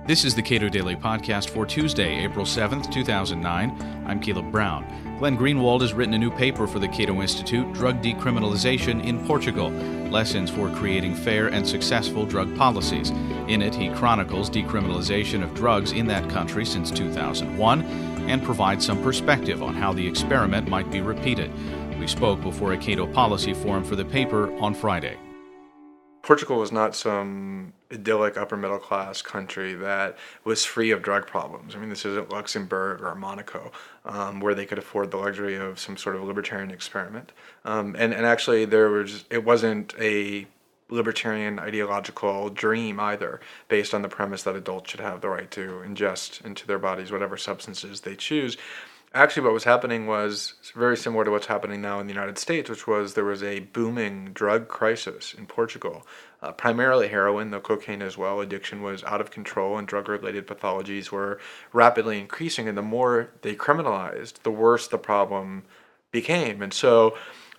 This is the Cato Daily Podcast for Tuesday, April 7th, 2009. I'm Caleb Brown. Glenn Greenwald has written a new paper for the Cato Institute, Drug Decriminalization in Portugal, Lessons for Creating Fair and Successful Drug Policies. In it, he chronicles decriminalization of drugs in that country since 2001 and provides some perspective on how the experiment might be repeated. We spoke before a Cato Policy Forum for the paper on Friday. Portugal was not some idyllic upper-middle-class country that was free of drug problems. I mean, this isn't Luxembourg or Monaco, where they could afford the luxury of some sort of libertarian experiment. And actually, it wasn't a libertarian ideological dream either, based on the premise that adults should have the right to ingest into their bodies whatever substances they choose. Actually, what was happening was very similar to what's happening now in the United States, which was there was a booming drug crisis in Portugal, primarily heroin, though cocaine as well. Addiction was out of control and drug-related pathologies were rapidly increasing, and the more they criminalized, the worse the problem became. And so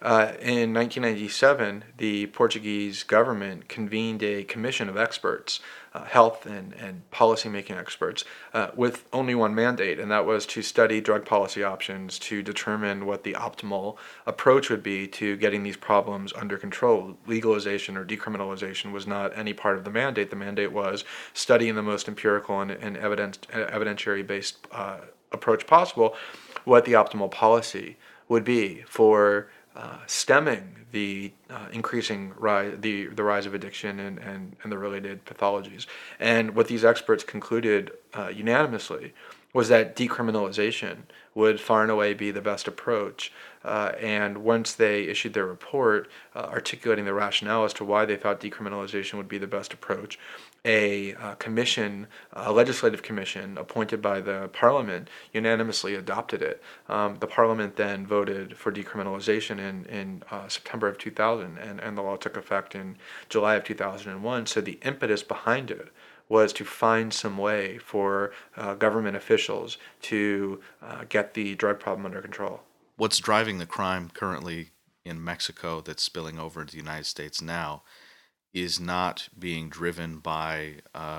in 1997, the Portuguese government convened a commission of experts, health and policymaking experts, with only one mandate, and that was to study drug policy options to determine what the optimal approach would be to getting these problems under control. Legalization or decriminalization was not any part of the mandate. The mandate was studying the most empirical and evidentiary-based approach possible, what the optimal policy would be for stemming the increasing rise, the rise of addiction and the related pathologies. And what these experts concluded unanimously was that decriminalization would far and away be the best approach. And once they issued their report articulating the rationale as to why they thought decriminalization would be the best approach, a legislative commission appointed by the parliament unanimously adopted it. The parliament then voted for decriminalization in September of 2000, and the law took effect in July of 2001. So the impetus behind it was to find some way for government officials to get the drug problem under control. What's driving the crime currently in Mexico that's spilling over into the United States now is not being driven by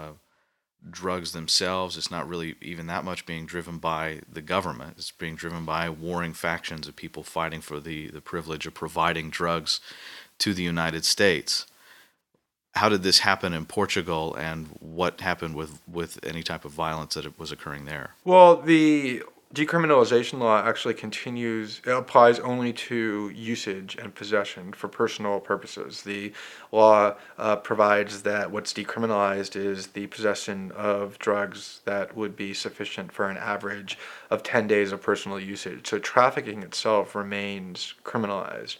drugs themselves. It's not really even that much being driven by the government. It's being driven by warring factions of people fighting for the privilege of providing drugs to the United States. How did this happen in Portugal, and what happened with any type of violence that was occurring there? Well, the decriminalization law actually it applies only to usage and possession for personal purposes. The law provides that what's decriminalized is the possession of drugs that would be sufficient for an average of 10 days of personal usage. So trafficking itself remains criminalized.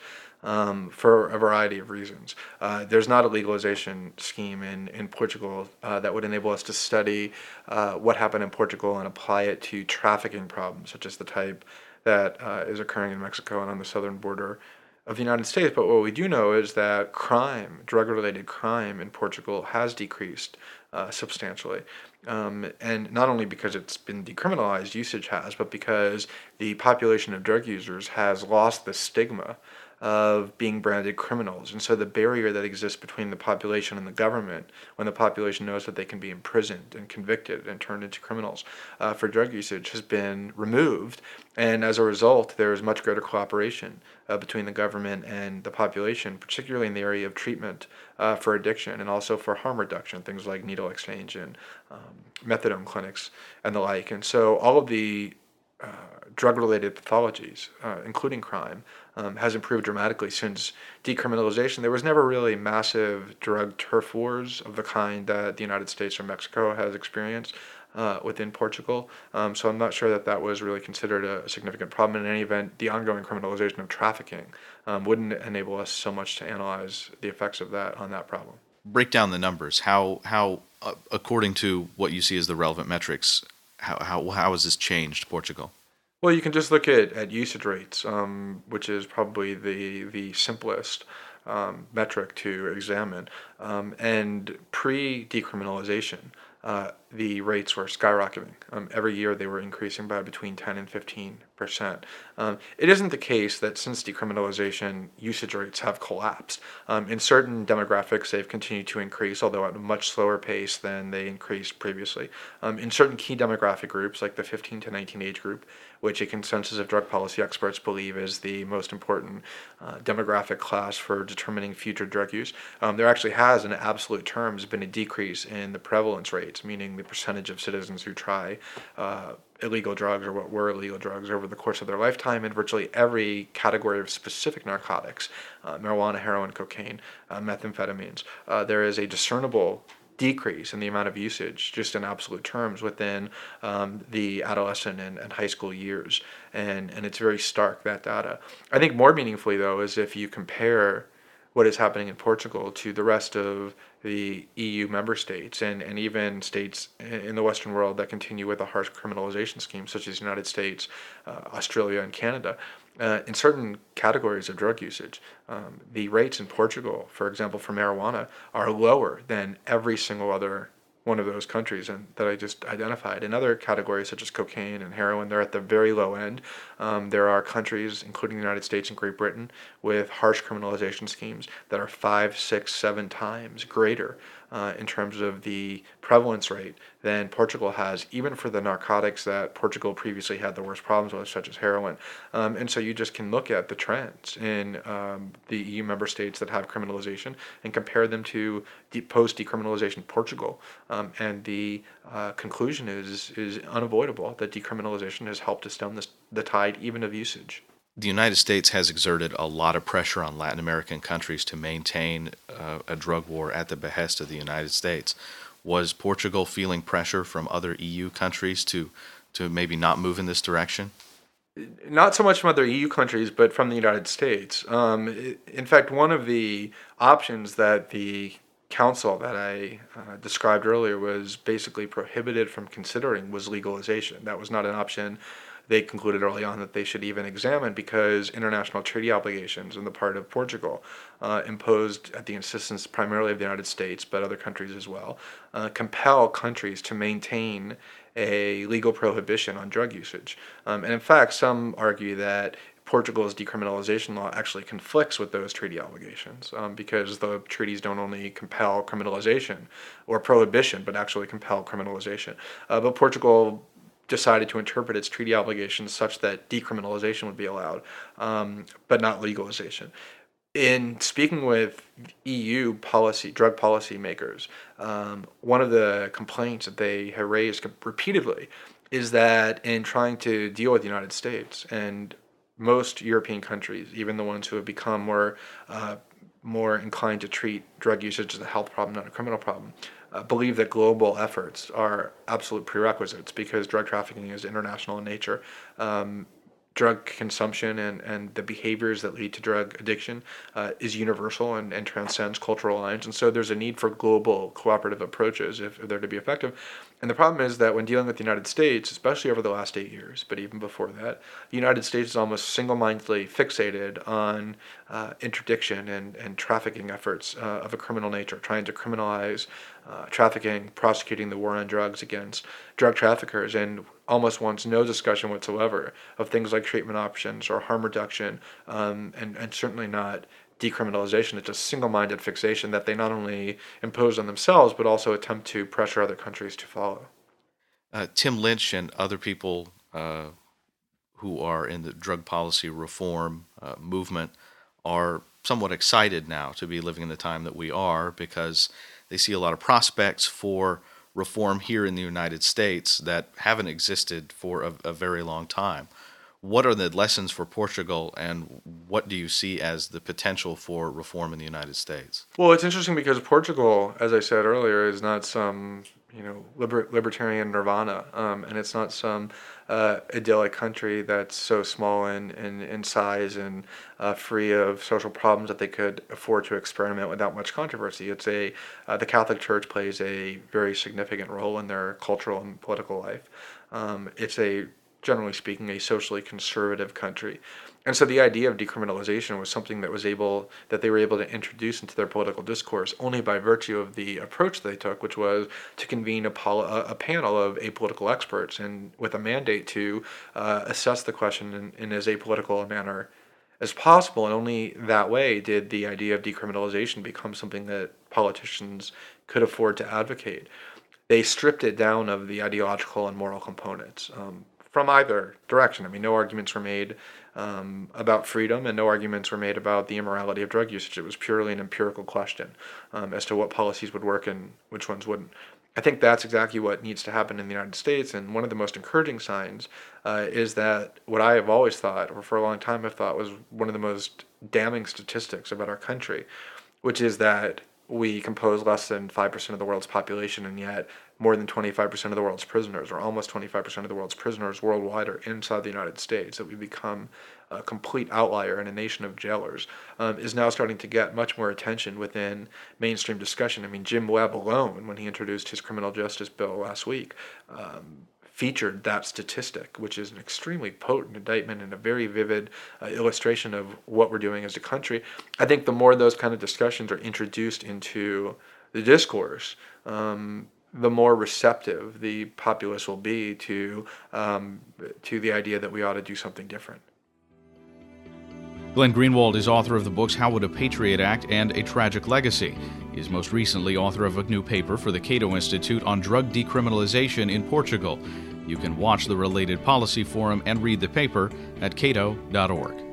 For a variety of reasons. There's not a legalization scheme in Portugal that would enable us to study what happened in Portugal and apply it to trafficking problems, such as the type that is occurring in Mexico and on the southern border of the United States. But what we do know is that drug-related crime in Portugal has decreased substantially. And not only because it's been decriminalized, usage has, but because the population of drug users has lost the stigma of being branded criminals. And so the barrier that exists between the population and the government, when the population knows that they can be imprisoned and convicted and turned into criminals for drug usage, has been removed. And as a result, there is much greater cooperation between the government and the population, particularly in the area of treatment for addiction and also for harm reduction, things like needle exchange and methadone clinics and the like. And so all of the drug-related pathologies, including crime, has improved dramatically since decriminalization. There was never really massive drug turf wars of the kind that the United States or Mexico has experienced within Portugal. So I'm not sure that was really considered a significant problem. In any event, the ongoing criminalization of trafficking wouldn't enable us so much to analyze the effects of that on that problem. Break down the numbers. How according to what you see as the relevant metrics, how has this changed Portugal? Well, you can just look at usage rates, which is probably the simplest metric to examine. And pre-decriminalization, the rates were skyrocketing. Every year they were increasing by between 10 and 15%. It isn't the case that since decriminalization, usage rates have collapsed. In certain demographics, they've continued to increase, although at a much slower pace than they increased previously. In certain key demographic groups, like the 15 to 19 age group, which a consensus of drug policy experts believe is the most important demographic class for determining future drug use, there actually has, in absolute terms, been a decrease in the prevalence rates, meaning the percentage of citizens who try illegal drugs or what were illegal drugs over the course of their lifetime in virtually every category of specific narcotics, marijuana, heroin, cocaine, methamphetamines. There is a discernible decrease in the amount of usage just in absolute terms within the adolescent and high school years. And it's very stark, that data. I think more meaningfully, though, is if you compare what is happening in Portugal to the rest of the EU member states and even states in the Western world that continue with a harsh criminalization scheme, such as the United States, Australia, and Canada. In certain categories of drug usage, the rates in Portugal, for example, for marijuana, are lower than every single other one of those countries and that I just identified. In other categories such as cocaine and heroin, they're at the very low end. There are countries, including the United States and Great Britain, with harsh criminalization schemes that are 5, 6, 7 times greater in terms of the prevalence rate than Portugal has, even for the narcotics that Portugal previously had the worst problems with, such as heroin. And so you just can look at the trends in the EU member states that have criminalization and compare them to post-decriminalization Portugal. And the conclusion is unavoidable that decriminalization has helped to stem the tide even of usage. The United States has exerted a lot of pressure on Latin American countries to maintain a drug war at the behest of the United States. Was Portugal feeling pressure from other EU countries to maybe not move in this direction? Not so much from other EU countries, but from the United States. In fact, one of the options that the council that I described earlier was basically prohibited from considering was legalization. That was not an option they concluded early on that they should even examine because international treaty obligations on the part of Portugal, imposed at the insistence primarily of the United States, but other countries as well, compel countries to maintain a legal prohibition on drug usage. And in fact, some argue that Portugal's decriminalization law actually conflicts with those treaty obligations because the treaties don't only compel criminalization or prohibition, but actually compel criminalization. But Portugal decided to interpret its treaty obligations such that decriminalization would be allowed, but not legalization. In speaking with EU drug policy makers, one of the complaints that they have raised repeatedly is that in trying to deal with the United States and most European countries, even the ones who have become more inclined to treat drug usage as a health problem, not a criminal problem, believe that global efforts are absolute prerequisites because drug trafficking is international in nature. Drug consumption and the behaviors that lead to drug addiction is universal and transcends cultural lines. And so there's a need for global cooperative approaches if they're to be effective. And the problem is that when dealing with the United States, especially over the last 8 years, but even before that, the United States is almost single-mindedly fixated on interdiction and trafficking efforts of a criminal nature, trying to criminalize trafficking, prosecuting the war on drugs against drug traffickers, and almost wants no discussion whatsoever of things like treatment options or harm reduction, and certainly not decriminalization. It's a single-minded fixation that they not only impose on themselves, but also attempt to pressure other countries to follow. Tim Lynch and other people who are in the drug policy reform movement are somewhat excited now to be living in the time that we are because they see a lot of prospects for reform here in the United States that haven't existed for a very long time. What are the lessons for Portugal, and what do you see as the potential for reform in the United States? Well, it's interesting because Portugal, as I said earlier, is not some libertarian nirvana, and it's not some idyllic country that's so small in size and free of social problems that they could afford to experiment without much controversy. The Catholic Church plays a very significant role in their cultural and political life. It's generally speaking, a socially conservative country. And so the idea of decriminalization was something that they were able to introduce into their political discourse only by virtue of the approach they took, which was to convene a panel of apolitical experts and with a mandate to assess the question in as apolitical a manner as possible. And only that way did the idea of decriminalization become something that politicians could afford to advocate. They stripped it down of the ideological and moral components from either direction. I mean, no arguments were made about freedom, and no arguments were made about the immorality of drug usage. It was purely an empirical question as to what policies would work and which ones wouldn't. I think that's exactly what needs to happen in the United States, and one of the most encouraging signs is that what I have always thought, or for a long time have thought, was one of the most damning statistics about our country, which is that we compose less than 5% of the world's population, and yet more than 25% of the world's prisoners, or almost 25% of the world's prisoners worldwide, are inside the United States. That we become a complete outlier in a nation of jailers is now starting to get much more attention within mainstream discussion. I mean, Jim Webb alone, when he introduced his criminal justice bill last week, featured that statistic, which is an extremely potent indictment and a very vivid illustration of what we're doing as a country. I think the more those kind of discussions are introduced into the discourse, the more receptive the populace will be to the idea that we ought to do something different. Glenn Greenwald is author of the books How Would a Patriot Act and A Tragic Legacy. He is most recently author of a new paper for the Cato Institute on drug decriminalization in Portugal. You can watch the related policy forum and read the paper at cato.org.